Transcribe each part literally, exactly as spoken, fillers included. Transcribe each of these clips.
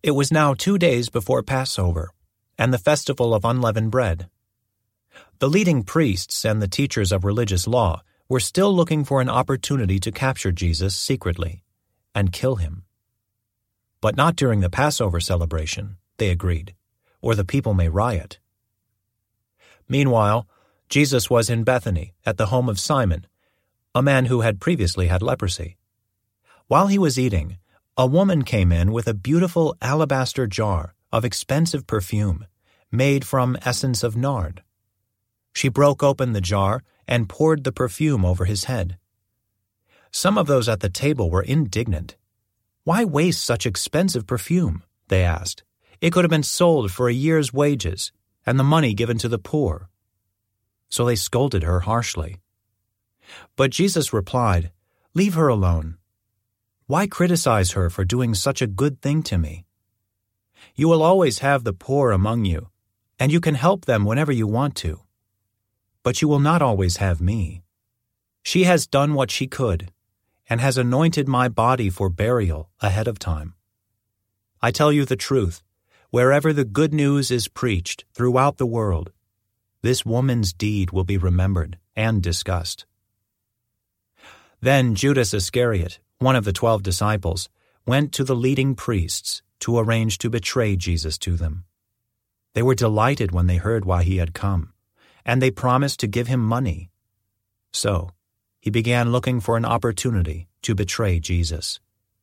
It was now two days before Passover, and the festival of unleavened bread. The leading priests and the teachers of religious law were still looking for an opportunity to capture Jesus secretly and kill him. But not during the Passover celebration, they agreed, or the people may riot. Meanwhile, Jesus was in Bethany at the home of Simon, a man who had previously had leprosy. While he was eating, a woman came in with a beautiful alabaster jar of expensive perfume made from essence of nard. She broke open the jar and poured the perfume over his head. Some of those at the table were indignant. "Why waste such expensive perfume?" they asked. "It could have been sold for a year's wages and the money given to the poor." So they scolded her harshly. But Jesus replied, "Leave her alone. Why criticize her for doing such a good thing to me? You will always have the poor among you, and you can help them whenever you want to. But you will not always have me. She has done what she could, and has anointed my body for burial ahead of time. I tell you the truth, wherever the good news is preached throughout the world, this woman's deed will be remembered and discussed." Then Judas Iscariot, one of the twelve disciples, went to the leading priests to arrange to betray Jesus to them. They were delighted when they heard why he had come, and they promised to give him money. So he began looking for an opportunity to betray Jesus.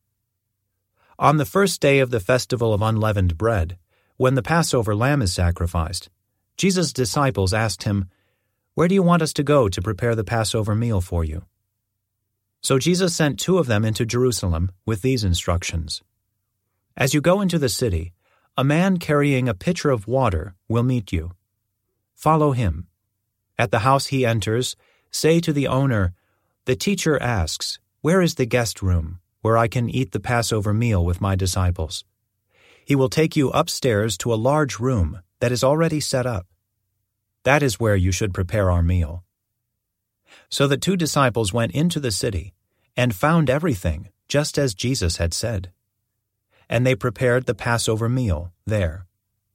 On the first day of the festival of unleavened bread, when the Passover lamb is sacrificed, Jesus' disciples asked him, "Where do you want us to go to prepare the Passover meal for you?" So Jesus sent two of them into Jerusalem with these instructions. "As you go into the city, a man carrying a pitcher of water will meet you. Follow him. At the house he enters, say to the owner, 'The teacher asks, where is the guest room, where I can eat the Passover meal with my disciples?' He will take you upstairs to a large room that is already set up. That is where you should prepare our meal." So the two disciples went into the city and found everything just as Jesus had said. And they prepared the Passover meal there.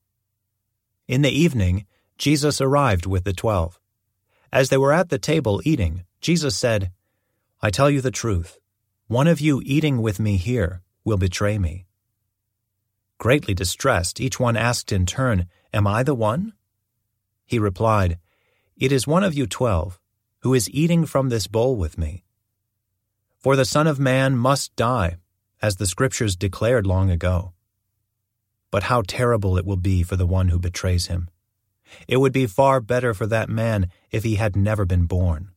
In the evening, Jesus arrived with the twelve. As they were at the table eating, Jesus said, "I tell you the truth, one of you eating with me here will betray me." Greatly distressed, each one asked in turn, "Am I the one?" He replied, "It is one of you twelve, who is eating from this bowl with me. For the Son of Man must die, as the Scriptures declared long ago. But how terrible it will be for the one who betrays him. It would be far better for that man if he had never been born."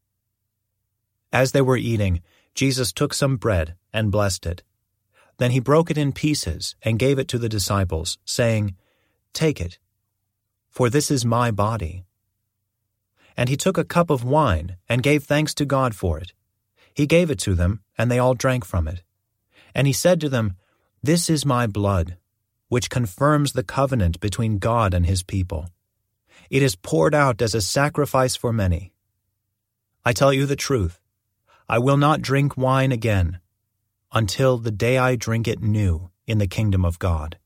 As they were eating, Jesus took some bread and blessed it. Then he broke it in pieces and gave it to the disciples, saying, "Take it, for this is my body." And he took a cup of wine and gave thanks to God for it. He gave it to them, and they all drank from it. And he said to them, "This is my blood, which confirms the covenant between God and his people. It is poured out as a sacrifice for many. I tell you the truth, I will not drink wine again until the day I drink it new in the kingdom of God."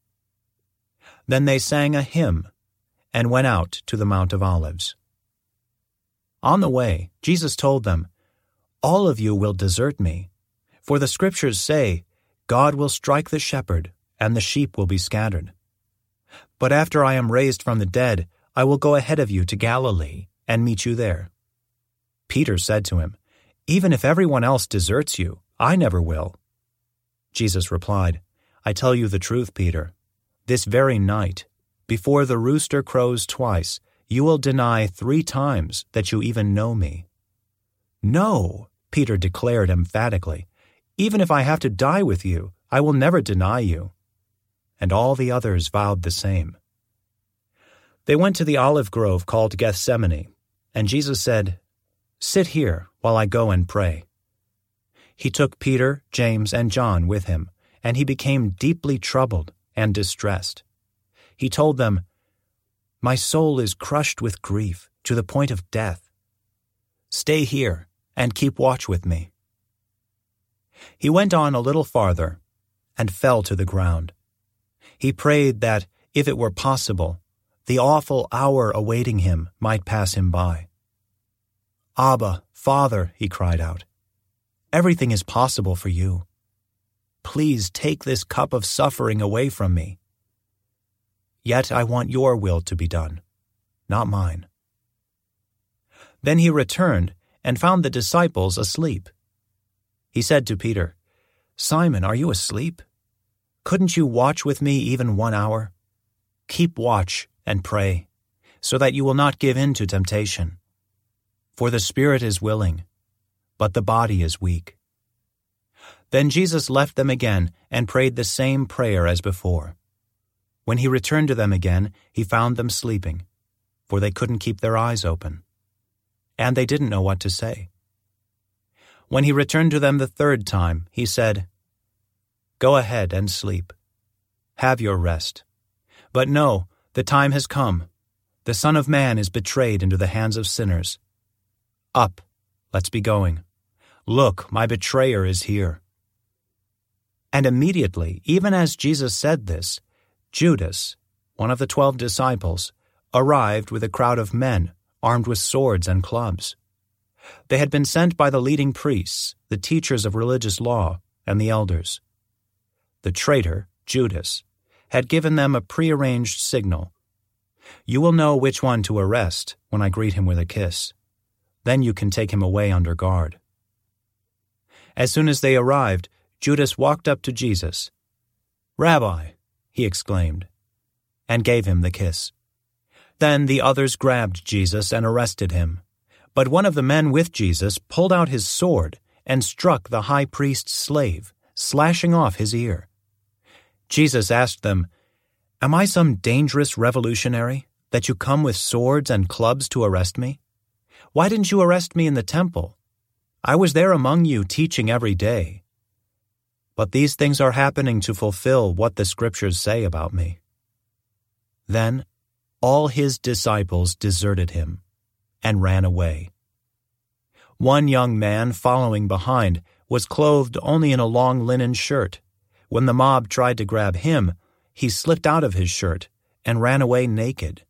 Then they sang a hymn and went out to the Mount of Olives. On the way, Jesus told them, "All of you will desert me, for the Scriptures say, 'God will strike the shepherd, and the sheep will be scattered.' But after I am raised from the dead, I will go ahead of you to Galilee and meet you there." Peter said to him, "Even if everyone else deserts you, I never will." Jesus replied, "I tell you the truth, Peter. This very night, before the rooster crows twice, you will deny three times that you even know me." "No," Peter declared emphatically. "Even if I have to die with you, I will never deny you." And all the others vowed the same. They went to the olive grove called Gethsemane, and Jesus said, "Sit here while I go and pray." He took Peter, James, and John with him, and he became deeply troubled and distressed. He told them, "My soul is crushed with grief to the point of death. Stay here and keep watch with me." He went on a little farther and fell to the ground, He prayed that, if it were possible, the awful hour awaiting him might pass him by. "Abba, Father," he cried out, "everything is possible for you. Please take this cup of suffering away from me. Yet I want your will to be done, not mine." Then he returned and found the disciples asleep. He said to Peter, "Simon, are you asleep? Couldn't you watch with me even one hour? Keep watch and pray, so that you will not give in to temptation. For the spirit is willing, but the body is weak." Then Jesus left them again and prayed the same prayer as before. When he returned to them again, he found them sleeping, for they couldn't keep their eyes open, and they didn't know what to say. When he returned to them the third time, he said, "Go ahead and sleep. Have your rest. But no, the time has come. The Son of Man is betrayed into the hands of sinners. Up, let's be going. Look, my betrayer is here." And immediately, even as Jesus said this, Judas, one of the twelve disciples, arrived with a crowd of men armed with swords and clubs. They had been sent by the leading priests, the teachers of religious law, and the elders. The traitor, Judas, had given them a prearranged signal. "You will know which one to arrest when I greet him with a kiss. Then you can take him away under guard." As soon as they arrived, Judas walked up to Jesus. "Rabbi," he exclaimed, and gave him the kiss. Then the others grabbed Jesus and arrested him. But one of the men with Jesus pulled out his sword and struck the high priest's slave, slashing off his ear. Jesus asked them, "Am I some dangerous revolutionary, that you come with swords and clubs to arrest me? Why didn't you arrest me in the temple? I was there among you teaching every day. But these things are happening to fulfill what the Scriptures say about me." Then all his disciples deserted him and ran away. One young man following behind was clothed only in a long linen shirt. When the mob tried to grab him, he slipped out of his shirt and ran away naked.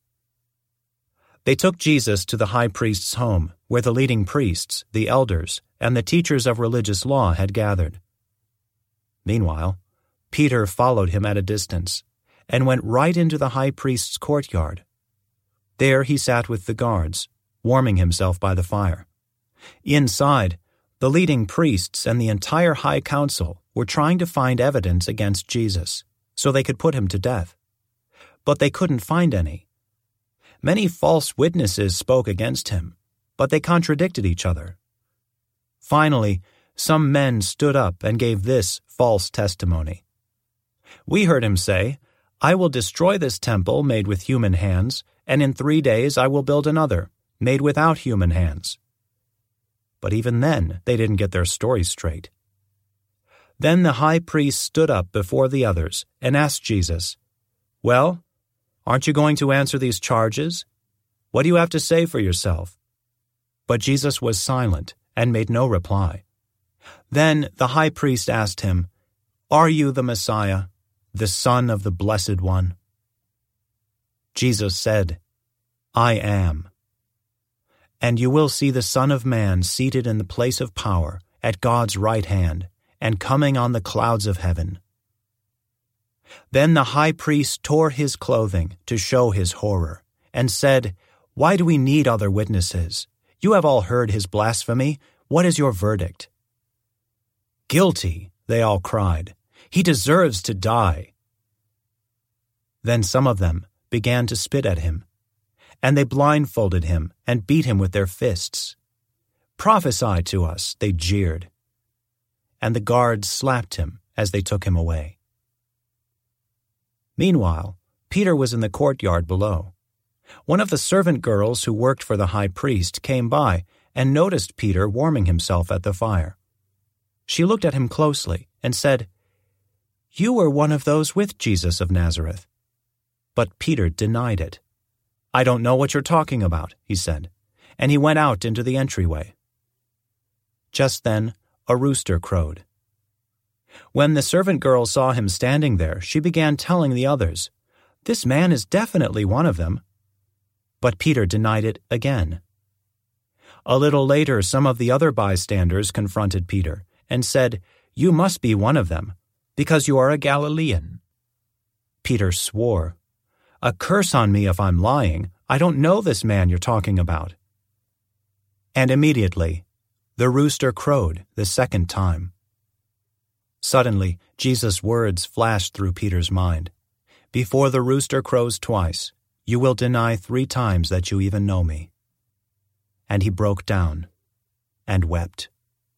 They took Jesus to the high priest's home, where the leading priests, the elders, and the teachers of religious law had gathered. Meanwhile, Peter followed him at a distance and went right into the high priest's courtyard. There he sat with the guards, warming himself by the fire. Inside, the leading priests and the entire high council were trying to find evidence against Jesus, so they could put him to death. But they couldn't find any. Many false witnesses spoke against him, but they contradicted each other. Finally, some men stood up and gave this false testimony. "We heard him say, 'I will destroy this temple made with human hands, and in three days I will build another, made without human hands.'" But even then, they didn't get their story straight. Then the high priest stood up before the others and asked Jesus, "Well, aren't you going to answer these charges? What do you have to say for yourself?" But Jesus was silent and made no reply. Then the high priest asked him, "Are you the Messiah, the Son of the Blessed One?" Jesus said, "I am. And you will see the Son of Man seated in the place of power at God's right hand and coming on the clouds of heaven." Then the high priest tore his clothing to show his horror and said, "Why do we need other witnesses? You have all heard his blasphemy. What is your verdict?" "Guilty," they all cried. "He deserves to die." Then some of them began to spit at him, and they blindfolded him and beat him with their fists. "Prophesy to us," they jeered. And the guards slapped him as they took him away. Meanwhile, Peter was in the courtyard below. One of the servant girls who worked for the high priest came by and noticed Peter warming himself at the fire. She looked at him closely and said, "You were one of those with Jesus of Nazareth." But Peter denied it. "I don't know what you're talking about," he said, and he went out into the entryway. Just then, a rooster crowed. When the servant girl saw him standing there, she began telling the others, "This man is definitely one of them." But Peter denied it again. A little later, some of the other bystanders confronted Peter and said, "You must be one of them, because you are a Galilean." Peter swore, "A curse on me if I'm lying. I don't know this man you're talking about." And immediately, the rooster crowed the second time. Suddenly, Jesus' words flashed through Peter's mind. "Before the rooster crows twice, you will deny three times that you even know me." And he broke down and wept.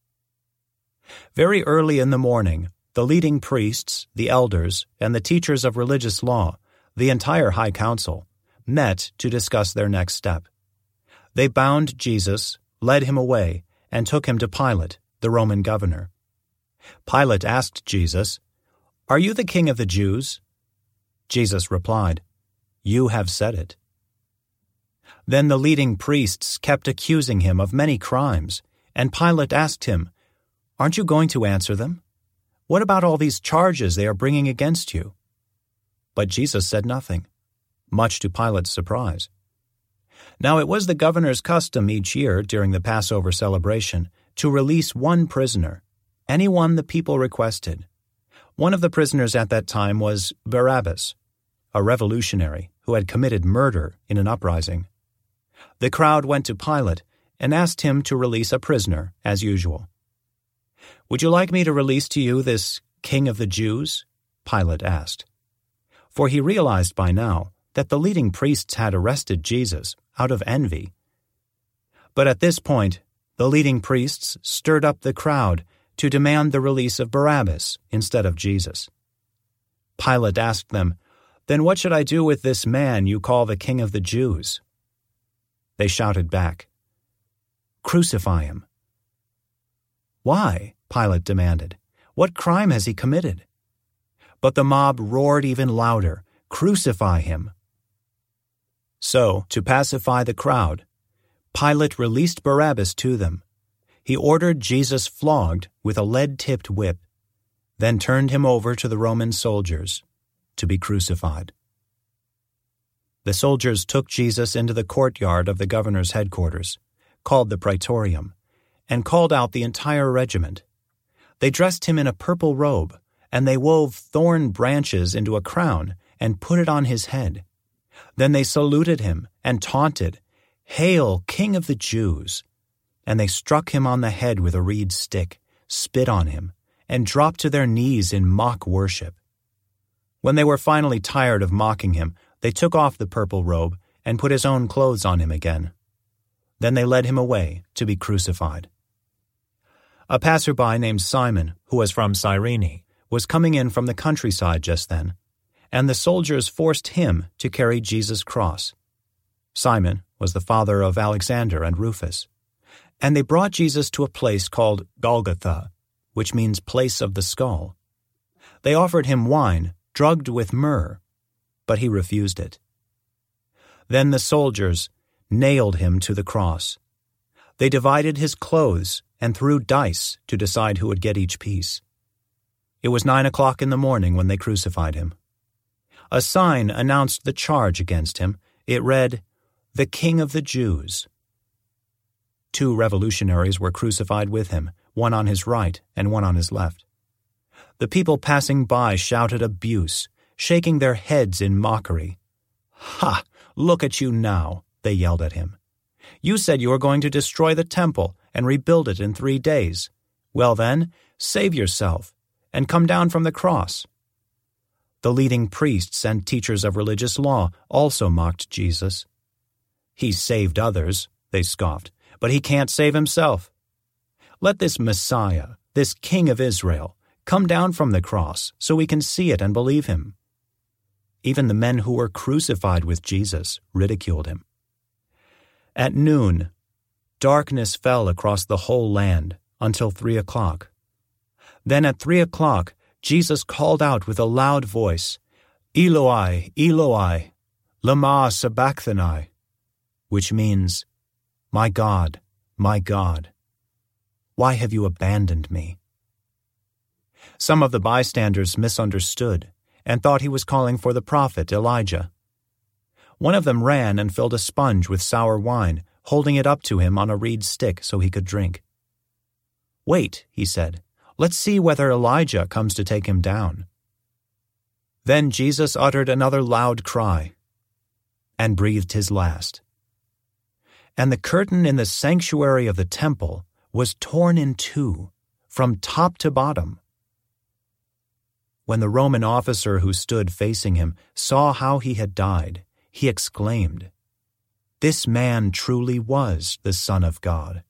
Very early in the morning, the leading priests, the elders, and the teachers of religious law, the entire high council, met to discuss their next step. They bound Jesus, led him away, and took him to Pilate, the Roman governor. Pilate asked Jesus, "Are you the king of the Jews?" Jesus replied, "You have said it." Then the leading priests kept accusing him of many crimes, and Pilate asked him, "Aren't you going to answer them? What about all these charges they are bringing against you?" But Jesus said nothing, much to Pilate's surprise. Now it was the governor's custom each year during the Passover celebration to release one prisoner, anyone the people requested. One of the prisoners at that time was Barabbas, a revolutionary who had committed murder in an uprising. The crowd went to Pilate and asked him to release a prisoner, as usual. "Would you like me to release to you this king of the Jews?" Pilate asked. For he realized by now that the leading priests had arrested Jesus out of envy. But at this point, the leading priests stirred up the crowd to demand the release of Barabbas instead of Jesus. Pilate asked them, "Then what should I do with this man you call the king of the Jews?" They shouted back, "Crucify him." "Why?" Pilate demanded. "What crime has he committed?" But the mob roared even louder, "Crucify him." So, to pacify the crowd, Pilate released Barabbas to them. He ordered Jesus flogged with a lead-tipped whip, then turned him over to the Roman soldiers to be crucified. The soldiers took Jesus into the courtyard of the governor's headquarters, called the Praetorium, and called out the entire regiment. They dressed him in a purple robe, and they wove thorn branches into a crown and put it on his head. Then they saluted him and taunted, "Hail, King of the Jews!" And they struck him on the head with a reed stick, spit on him, and dropped to their knees in mock worship. When they were finally tired of mocking him, they took off the purple robe and put his own clothes on him again. Then they led him away to be crucified. A passerby named Simon, who was from Cyrene, was coming in from the countryside just then, and the soldiers forced him to carry Jesus' cross. Simon was the father of Alexander and Rufus, and they brought Jesus to a place called Golgotha, which means place of the skull. They offered him wine drugged with myrrh, but he refused it. Then the soldiers nailed him to the cross. They divided his clothes and threw dice to decide who would get each piece. It was nine o'clock in the morning when they crucified him. A sign announced the charge against him. It read, "The King of the Jews." Two revolutionaries were crucified with him, one on his right and one on his left. The people passing by shouted abuse, shaking their heads in mockery. "Ha! Look at you now," they yelled at him. "You said you were going to destroy the temple and rebuild it in three days. Well then, save yourself and come down from the cross." The leading priests and teachers of religious law also mocked Jesus. "He saved others," they scoffed, "but he can't save himself. Let this Messiah, this King of Israel, come down from the cross so we can see it and believe him." Even the men who were crucified with Jesus ridiculed him. At noon, darkness fell across the whole land until three o'clock. Then at three o'clock, Jesus called out with a loud voice, "Eloi, Eloi, lama sabachthani," which means, "My God, my God, why have you abandoned me?" Some of the bystanders misunderstood and thought he was calling for the prophet Elijah. One of them ran and filled a sponge with sour wine, holding it up to him on a reed stick so he could drink. "Wait," he said, "let's see whether Elijah comes to take him down." Then Jesus uttered another loud cry and breathed his last. And the curtain in the sanctuary of the temple was torn in two, from top to bottom. When the Roman officer who stood facing him saw how he had died, he exclaimed, "This man truly was the Son of God."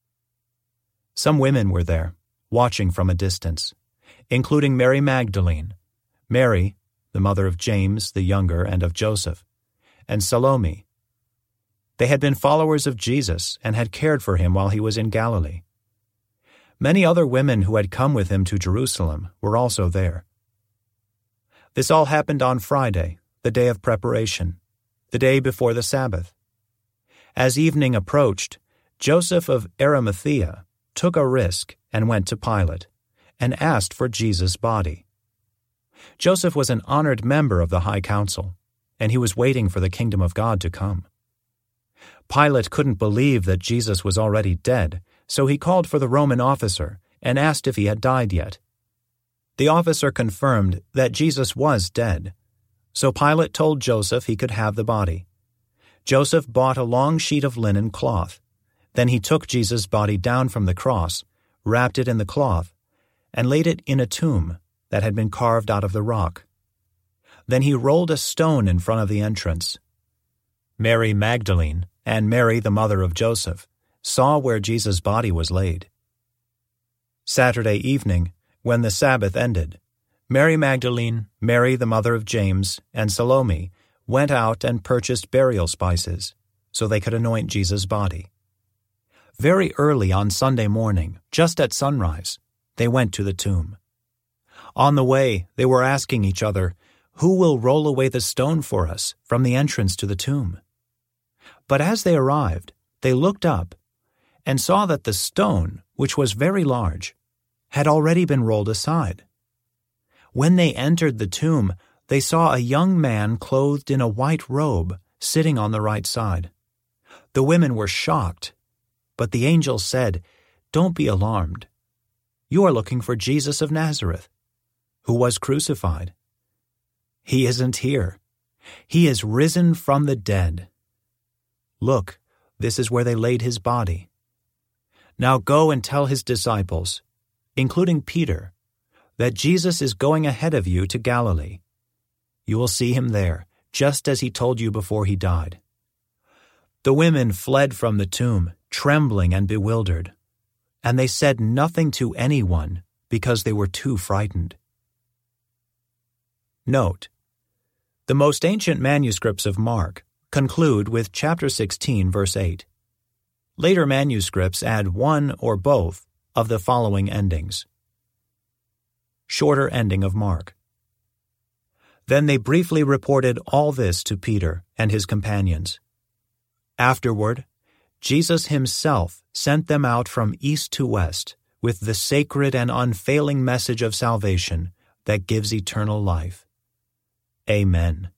Some women were there, watching from a distance, including Mary Magdalene, Mary, the mother of James the younger and of Joseph, and Salome. They had been followers of Jesus and had cared for him while he was in Galilee. Many other women who had come with him to Jerusalem were also there. This all happened on Friday, the day of preparation, the day before the Sabbath. As evening approached, Joseph of Arimathea took a risk and went to Pilate, and asked for Jesus' body. Joseph was an honored member of the High Council, and he was waiting for the kingdom of God to come. Pilate couldn't believe that Jesus was already dead, so he called for the Roman officer and asked if he had died yet. The officer confirmed that Jesus was dead, so Pilate told Joseph he could have the body. Joseph bought a long sheet of linen cloth. Then he took Jesus' body down from the cross, wrapped it in the cloth, and laid it in a tomb that had been carved out of the rock. Then he rolled a stone in front of the entrance. Mary Magdalene and Mary, the mother of Joseph, saw where Jesus' body was laid. Saturday evening, when the Sabbath ended, Mary Magdalene, Mary, the mother of James, and Salome went out and purchased burial spices so they could anoint Jesus' body. Very early on Sunday morning, just at sunrise, they went to the tomb. On the way, they were asking each other, "Who will roll away the stone for us from the entrance to the tomb?" But as they arrived, they looked up and saw that the stone, which was very large, had already been rolled aside. When they entered the tomb, they saw a young man clothed in a white robe sitting on the right side. The women were shocked, but the angel said, "Don't be alarmed. You are looking for Jesus of Nazareth, who was crucified. He isn't here. He is risen from the dead. Look, this is where they laid his body. Now go and tell his disciples, including Peter, that Jesus is going ahead of you to Galilee. You will see him there, just as he told you before he died." The women fled from the tomb, trembling and bewildered, and they said nothing to anyone because they were too frightened. Note: the most ancient manuscripts of Mark conclude with chapter sixteen, verse eight. Later manuscripts add one or both of the following endings. Shorter ending of Mark. Then they briefly reported all this to Peter and his companions. Afterward, Jesus himself sent them out from east to west with the sacred and unfailing message of salvation that gives eternal life. Amen.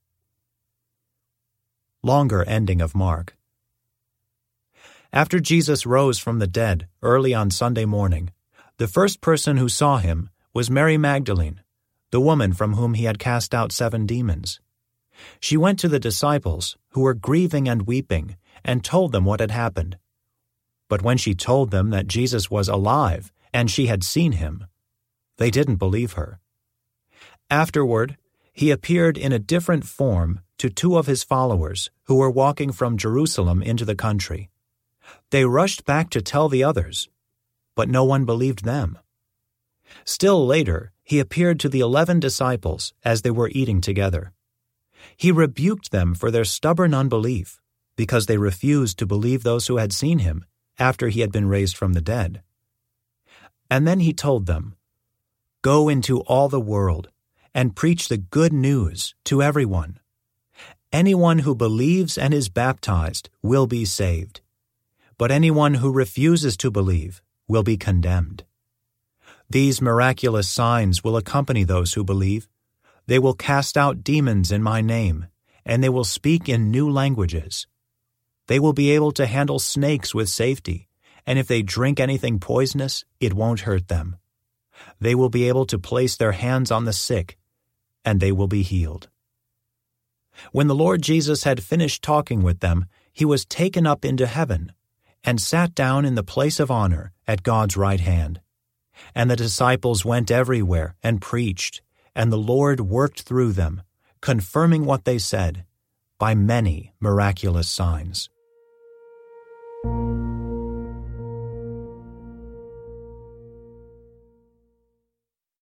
Longer ending of Mark. After Jesus rose from the dead early on Sunday morning, the first person who saw him was Mary Magdalene, the woman from whom he had cast out seven demons. She went to the disciples, who were grieving and weeping, and told them what had happened. But when she told them that Jesus was alive and she had seen him, they didn't believe her. Afterward, he appeared in a different form to two of his followers who were walking from Jerusalem into the country. They rushed back to tell the others, but no one believed them. Still later, he appeared to the eleven disciples as they were eating together. He rebuked them for their stubborn unbelief, because they refused to believe those who had seen him after he had been raised from the dead. And then he told them, "Go into all the world and preach the good news to everyone. Anyone who believes and is baptized will be saved, but anyone who refuses to believe will be condemned. These miraculous signs will accompany those who believe. They will cast out demons in my name, and they will speak in new languages. They will be able to handle snakes with safety, and if they drink anything poisonous, it won't hurt them. They will be able to place their hands on the sick, and they will be healed." When the Lord Jesus had finished talking with them, he was taken up into heaven and sat down in the place of honor at God's right hand. And the disciples went everywhere and preached, and the Lord worked through them, confirming what they said by many miraculous signs.